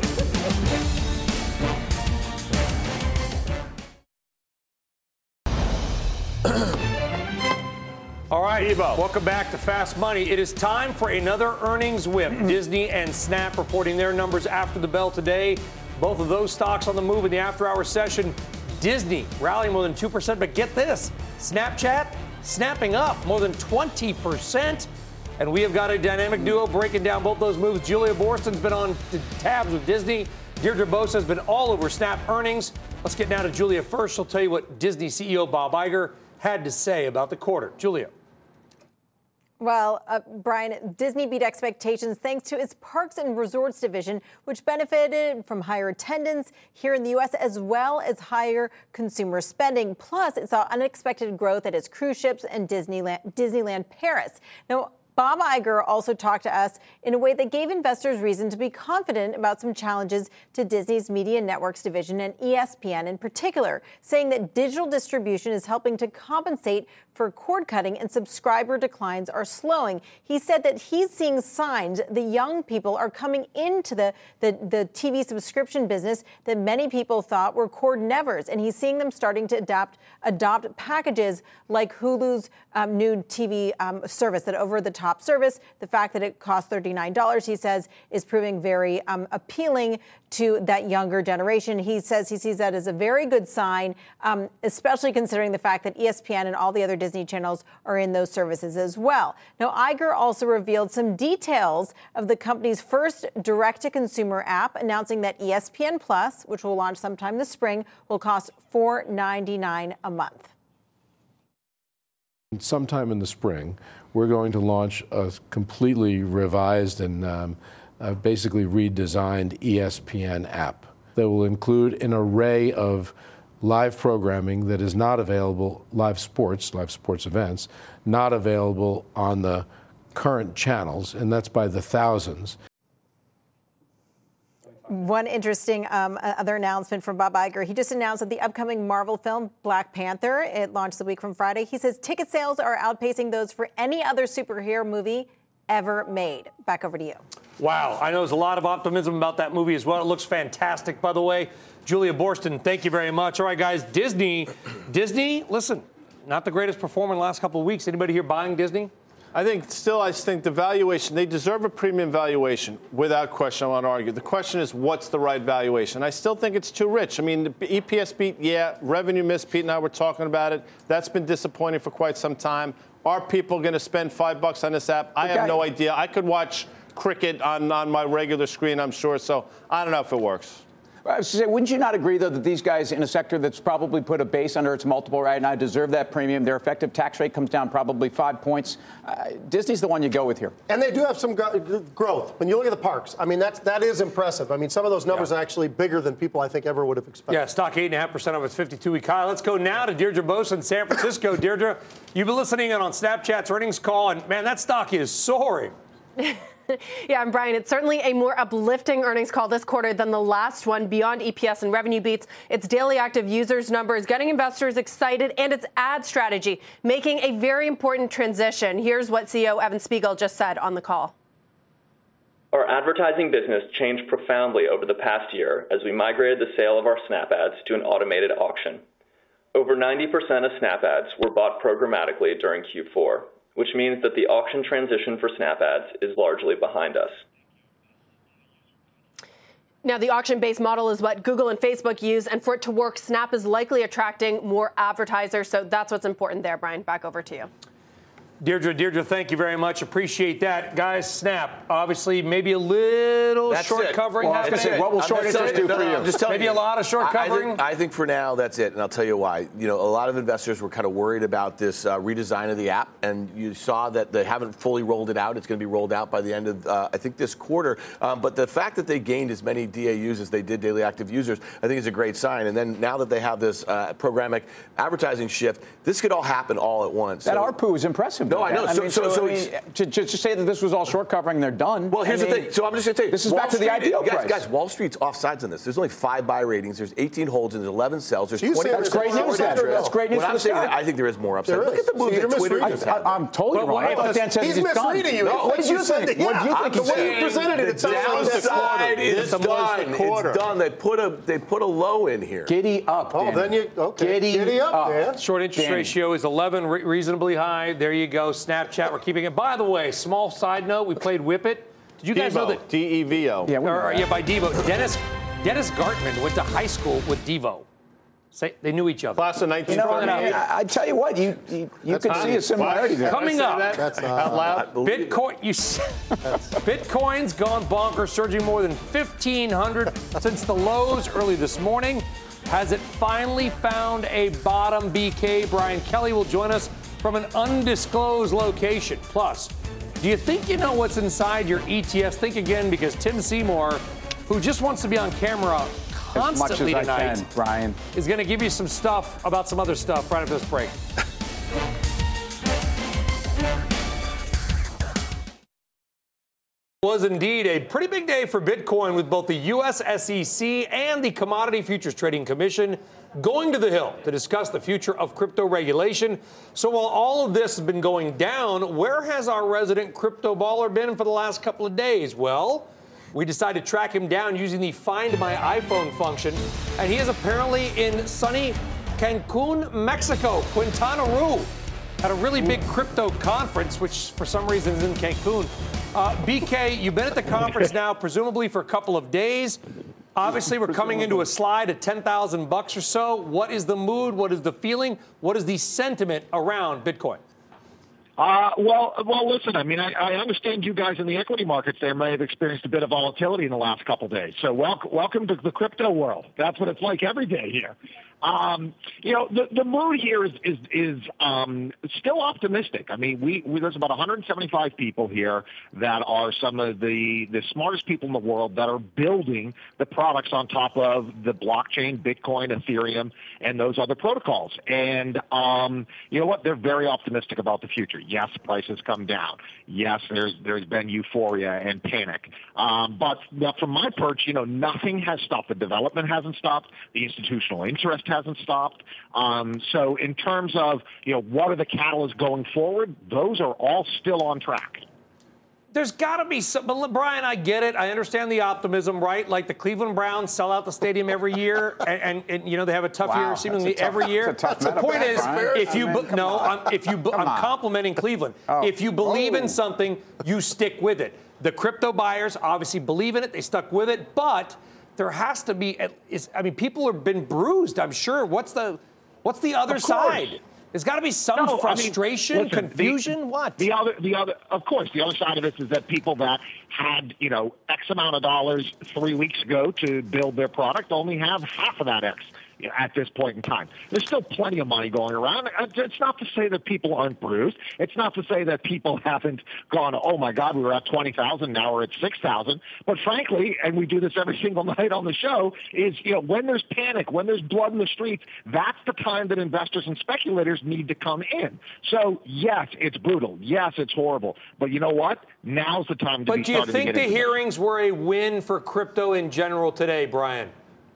All right, welcome back to Fast Money. It is time for another earnings whip. Disney and Snap reporting their numbers after the bell today. Both of those stocks on the move in the after-hour session. Disney rallying more than two percent, but get this, Snapchat snapping up more than twenty percent. And we have got a dynamic duo breaking down both those moves. Julia Borston's been on the tabs with Disney. Deirdre Bosa has been all over Snap earnings. Let's get now to Julia first. She'll tell you what Disney C E O Bob Iger had to say about the quarter. Julia. Well, uh, Brian, Disney beat expectations thanks to its parks and resorts division, which benefited from higher attendance here in the U S as well as higher consumer spending. Plus, it saw unexpected growth at its cruise ships and Disneyland, Disneyland Paris. Now, Bob Iger also talked to us in a way that gave investors reason to be confident about some challenges to Disney's Media Networks division and E S P N in particular, saying that digital distribution is helping to compensate for cord cutting and subscriber declines are slowing. He said that he's seeing signs that young people are coming into the, the, the T V subscription business that many people thought were cord nevers, and he's seeing them starting to adapt, adopt packages like Hulu's um, new T V um, service, that over-the-top service. The fact that it costs thirty-nine dollars, he says, is proving very um, appealing to that younger generation. He says he sees that as a very good sign, um, especially considering the fact that E S P N and all the other Disney channels are in those services as well. Now, Iger also revealed some details of the company's first direct-to-consumer app, announcing that E S P N Plus, which will launch sometime this spring, will cost four dollars and ninety-nine cents a month. Sometime in the spring, we're going to launch a completely revised and um, uh, basically redesigned E S P N app that will include an array of live programming that is not available, live sports, live sports events, not available on the current channels, and that's by the thousands. One interesting um, other announcement from Bob Iger. He just announced that the upcoming Marvel film, Black Panther, it launched the week from Friday. He says ticket sales are outpacing those for any other superhero movie ever made. Back over to you. Wow. I know there's a lot of optimism about that movie as well. It looks fantastic, by the way. Julia Borston, thank you very much. All right, guys, Disney. Disney, listen, not the greatest performer in the last couple of weeks. Anybody here buying Disney? I think still, I think the valuation, they deserve a premium valuation without question. I want to argue. The question is, what's the right valuation? I still think it's too rich. I mean, the E P S beat, yeah, revenue miss, Pete and I were talking about it. That's been disappointing for quite some time. Are people going to spend five bucks on this app? I okay. have no idea. I could watch cricket on, on my regular screen, I'm sure. So I don't know if it works. I was say, wouldn't you not agree, though, that these guys in a sector that's probably put a base under its multiple right now deserve that premium? Their effective tax rate comes down probably five points. Uh, Disney's the one you go with here. And they do have some go- growth. When you look at the parks, I mean, that's, that is impressive. I mean, some of those numbers yeah. are actually bigger than people, I think, ever would have expected. Yeah, stock eight point five percent of its fifty-two-week high. Let's go now to Deirdre Bose in San Francisco. Deirdre, you've been listening in on Snapchat's earnings call, and, man, that stock is soaring. Yeah, and Brian, it's certainly a more uplifting earnings call this quarter than the last one. Beyond E P S and revenue beats, its daily active users number is getting investors excited, and its ad strategy making a very important transition. Here's what C E O Evan Spiegel just said on the call. Our advertising business changed profoundly over the past year as we migrated the sale of our Snap ads to an automated auction. Over ninety percent of Snap ads were bought programmatically during Q four. Which means that the auction transition for Snap ads is largely behind us. Now, the auction-based model is what Google and Facebook use, and for it to work, Snap is likely attracting more advertisers. So that's what's important there, Brian. Back over to you. Deirdre, Deirdre, thank you very much. Appreciate that. Guys, Snap, obviously maybe a little that's short it. covering well, happening. It. What will short interest do no, for you? I'm just telling maybe you, a lot of short covering? I think, I think for now that's it, and I'll tell you why. You know, a lot of investors were kind of worried about this uh, redesign of the app, and you saw that they haven't fully rolled it out. It's going to be rolled out by the end of, uh, I think, this quarter. Um, but the fact that they gained as many D A Us as they did daily active users, I think is a great sign. And then now that they have this uh, programmatic advertising shift, this could all happen all at once. That so, A R P U is impressive. No, I know. I So, mean, so, so, I mean, to, to, to say that this was all short covering, they're done. Well, here's I mean, the thing. So I'm just going to tell you. This is Wall back to the Street, I P O guys, price. Guys, Wall Street's offsides on this. There's only five buy ratings. There's eighteen holds and there's eleven sells. There's twenty. That's great news. That's great news What for I'm the saying, stock. I think there is more upside. There Look is. at the move See, that you're Twitter misreading just it. had. I, I'm totally But wrong. what- I thought Dan said He's it's done. misleading you. No, what did you say? Yeah, What do you think? I'm The way saying you presented it, the it sounds like it's downside is This was the done. quarter. It's done. They put a they put a low in here. Giddy up. Oh, Dan. then you okay? Giddy, Giddy up, up. Dan. Short interest Danny. ratio is eleven, re- reasonably high. There you go. Snapchat, we're keeping it. By the way, small side note, we played Whip It. Did you guys Devo, know that? D E V O. Yeah, we know Or, that. yeah, by Devo. Dennis Dennis Gartman went to high school with Devo. Say, they knew each other. Class of You nineteen know, I, forty-eight. mean, I, I tell you what, you you, you can see a similarity there. Coming up, That's uh, Out loud. Bitcoin. You, s- Bitcoin's gone bonkers, surging more than fifteen hundred since the lows early this morning. Has it finally found a bottom? B K Brian Kelly will join us from an undisclosed location. Plus, do you think you know what's inside your E T Fs? Think again, because Tim Seymour, who just wants to be on camera As much as constantly I tonight, can, Brian. is going to give you some stuff about some other stuff right after this break. Was indeed a pretty big day for Bitcoin, with both the U S S E C and the Commodity Futures Trading Commission going to the Hill to discuss the future of crypto regulation. So while all of this has been going down, where has our resident crypto baller been for the last couple of days? Well, we decided to track him down using the Find My iPhone function, and he is apparently in sunny Cancun, Mexico. Quintana Roo at a really big crypto conference, which for some reason is in Cancun. Uh, B K, you've been at the conference now, presumably for a couple of days. Obviously, we're coming into a slide at ten thousand bucks or so. What is the mood? What is the feeling? What is the sentiment around Bitcoin? Uh, well, well, listen, I mean, I, I understand you guys in the equity markets there may have experienced a bit of volatility in the last couple of days. So welcome, welcome to the crypto world. That's what it's like every day here. Um, you know, the, the mood here is is, is um, still optimistic. I mean, we, we there's about one hundred seventy-five people here that are some of the, the smartest people in the world that are building the products on top of the blockchain, Bitcoin, Ethereum, and those other protocols. And um, you know what? They're very optimistic about the future. Yes, prices come down. Yes, there's there's been euphoria and panic. Um, but, but from my perch, you know, nothing has stopped. The development hasn't stopped. The institutional interest hasn't stopped. Um, so in terms of, you know, what are the catalysts going forward, those are all still on track. There's got to be some, but Brian, I get it. I understand the optimism, right? Like the Cleveland Browns sell out the stadium every year, and, and, and you know they have a tough wow, year seemingly tough, every year. That's the point is, Brian. if you I mean, no, on. I'm, if you I'm on. complimenting Cleveland. Oh. If you believe oh. in something, you stick with it. The crypto buyers obviously believe in it; they stuck with it, but there has to be. Is, I mean, people have been bruised. I'm sure. What's the what's the other side? There's got to be some no, frustration, I mean, listen, confusion. The, what? The other, the other, of course, the other side of this is that people that had, you know, X amount of dollars three weeks ago to build their product only have half of that X. You know, at this point in time, there's still plenty of money going around. It's not to say that people aren't bruised. It's not to say that people haven't gone, oh my God, we were at twenty thousand, now we're at six thousand. But frankly, and we do this every single night on the show, is, you know, when there's panic, when there's blood in the streets, that's the time that investors and speculators need to come in. So yes, it's brutal. Yes, it's horrible. But you know what? Now's the time to but be do you starting to think get the into hearings were a win for crypto in general today, Brian?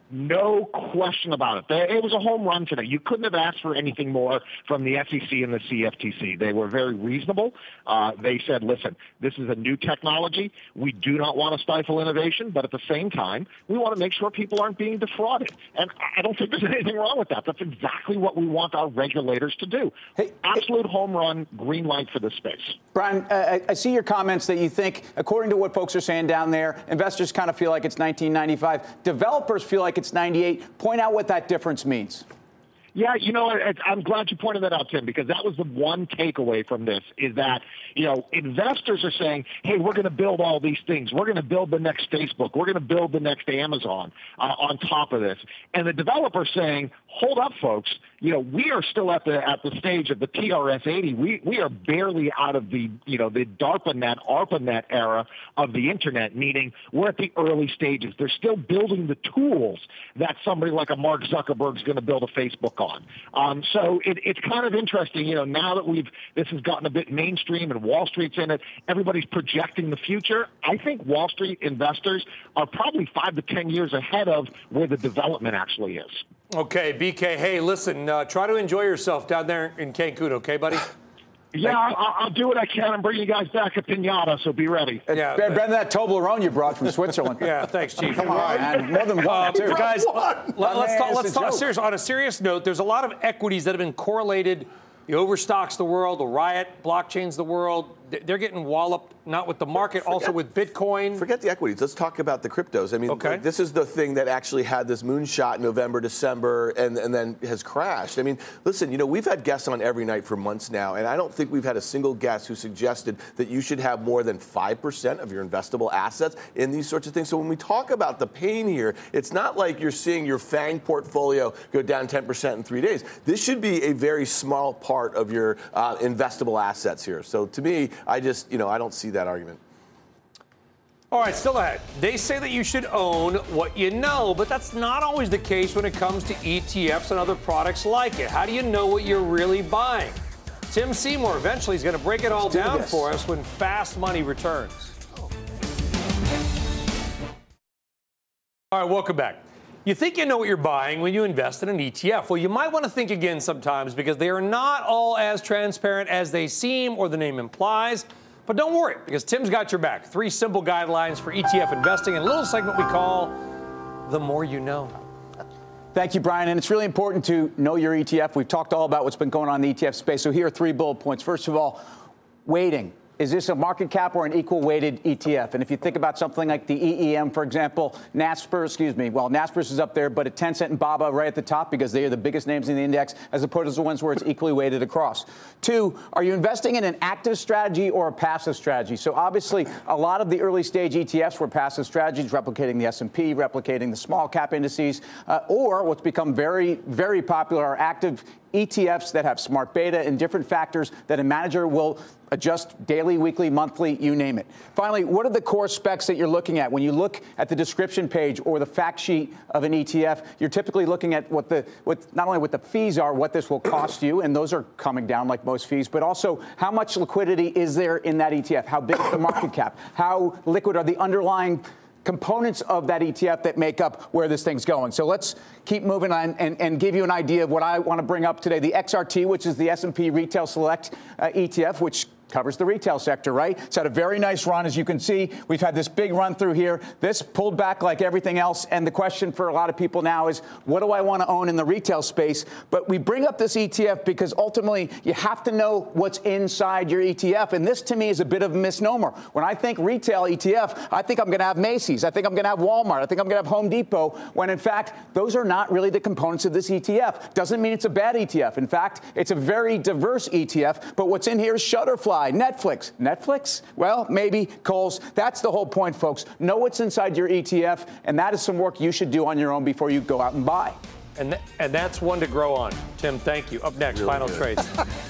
No question about it. It was a home run today. You couldn't have asked for anything more from the S E C and the C F T C. They were very reasonable. Uh, they said, listen, this is a new technology. We do not want to stifle innovation, but at the same time, we want to make sure people aren't being defrauded. And I don't think there's anything wrong with that. That's exactly what we want our regulators to do. Hey, Absolute home run, green light for this space. Brian, uh, I see your comments that you think, according to what folks are saying down there, investors kind of feel like it's nineteen ninety-five. Developers feel like it's ninety-eight. Point out what that difference means. Yeah, you know, I'm glad you pointed that out, Tim, because that was the one takeaway from this is that, you know, investors are saying, hey, we're going to build all these things. We're going to build the next Facebook. We're going to build the next Amazon uh, on top of this. And the developer's saying, hold up, folks. You know, we are still at the at the stage of the T R S eighty. We we are barely out of the, you know, the DARPANET, ARPANET era of the Internet, meaning we're at the early stages. They're still building the tools that somebody like a Mark Zuckerberg's going to build a Facebook on. Um, so it, it's kind of interesting, you know, now that we've this has gotten a bit mainstream and Wall Street's in it, everybody's projecting the future. I think Wall Street investors are probably five to ten years ahead of where the development actually is. Okay, B K, hey, listen, uh, try to enjoy yourself down there in Cancun, okay, buddy? Yeah, I'll, I'll do what I can and bring you guys back a pinata, so be ready. Yeah, better than that Toblerone you brought from Switzerland. Yeah, thanks, Chief. Come on, man. More than one, uh, too. Guys, one. let, let's talk, let's talk joke. serious. On a serious note, there's a lot of equities that have been correlated. The Overstock's the world, the Riot, blockchain's the world. They're getting walloped, not with the market, forget, also with Bitcoin. Forget the equities. Let's talk about the cryptos. I mean, okay. like, this is the thing that actually had this moonshot in November, December, and, and then has crashed. I mean, listen, you know, we've had guests on every night for months now, and I don't think we've had a single guest who suggested that you should have more than five percent of your investable assets in these sorts of things. So when we talk about the pain here, it's not like you're seeing your FANG portfolio go down ten percent in three days. This should be a very small part of your uh, investable assets here. So to me, I just, you know, I don't see that argument. All right, still ahead. They say that you should own what you know, but that's not always the case when it comes to E T Fs and other products like it. How do you know what you're really buying? Tim Seymour eventually is going to break it all down for us when Fast Money returns. All right, welcome back. You think you know what you're buying when you invest in an E T F. Well, you might want to think again sometimes because they are not all as transparent as they seem or the name implies. But don't worry, because Tim's got your back. Three simple guidelines for E T F investing and a little segment we call The More You Know. Thank you, Brian. And it's really important to know your E T F. We've talked all about what's been going on in the E T F space. So here are three bullet points. First of all, waiting. is this a market cap or an equal weighted E T F? And if you think about something like the E E M, for example, Naspers, excuse me, well, Naspers is up there, but at Tencent and Baba right at the top because they are the biggest names in the index as opposed to the ones where it's equally weighted across. Two, are you investing in an active strategy or a passive strategy? So obviously, a lot of the early stage E T Fs were passive strategies, replicating the S and P, replicating the small cap indices, uh, or what's become very, very popular are active E T Fs that have smart beta and different factors that a manager will adjust daily, weekly, monthly, you name it. Finally, what are the core specs that you're looking at? When you look at the description page or the fact sheet of an E T F, you're typically looking at what the what not only what the fees are, what this will cost you, and those are coming down like most fees, but also how much liquidity is there in that E T F? How big is the market cap? How liquid are the underlying components of that E T F that make up where this thing's going? So let's keep moving on and, and give you an idea of what I want to bring up today. The X R T, which is the S and P Retail Select uh, E T F, which covers the retail sector, right? It's had a very nice run. As you can see, we've had this big run through here. This pulled back like everything else. And the question for a lot of people now is, what do I want to own in the retail space? But we bring up this E T F because ultimately you have to know what's inside your E T F. And this to me is a bit of a misnomer. When I think retail E T F, I think I'm going to have Macy's. I think I'm going to have Walmart. I think I'm going to have Home Depot, when in fact, those are not really the components of this E T F. Doesn't mean it's a bad E T F. In fact, it's a very diverse E T F. But what's in here is Shutterfly, Netflix. Netflix? Well, maybe Kohl's. That's the whole point, folks. Know what's inside your E T F, and that is some work you should do on your own before you go out and buy. And, th- and that's one to grow on. Tim, thank you. Up next, really final good. Trades.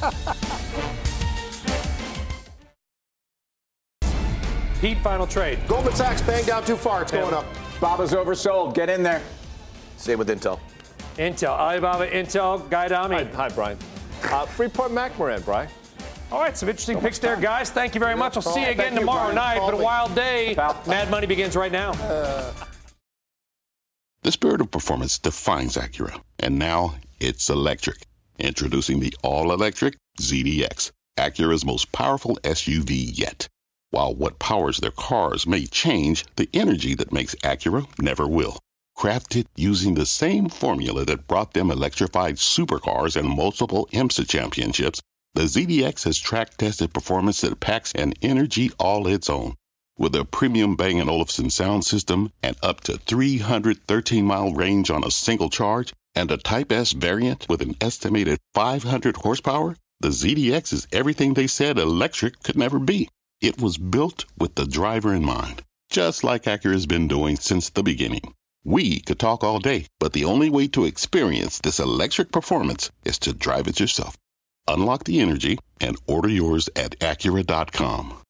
Pete, final trade. Goldman Sachs banged down too far. It's going up. Baba's oversold. Get in there. Same with Intel. Intel. Alibaba, Intel, Guy Adami. Hi, hi, Brian. Uh, Freeport-McMoran, Brian. All right, some interesting picks there, guys. Thank you very much. I'll see you again you, tomorrow Brian. night. Call But me. a wild day. Mad Money begins right now. Uh... The spirit of performance defines Acura. And now it's electric. Introducing the all-electric Z D X, Acura's most powerful S U V yet. While what powers their cars may change, the energy that makes Acura never will. Crafted using the same formula that brought them electrified supercars and multiple IMSA championships, the Z D X has track-tested performance that packs an energy all its own. With a premium Bang and Olufsen sound system and up to three hundred thirteen mile range on a single charge, and a Type S variant with an estimated five hundred horsepower, the Z D X is everything they said electric could never be. It was built with the driver in mind, just like Acura's been doing since the beginning. We could talk all day, but the only way to experience this electric performance is to drive it yourself. Unlock the energy and order yours at Acura dot com.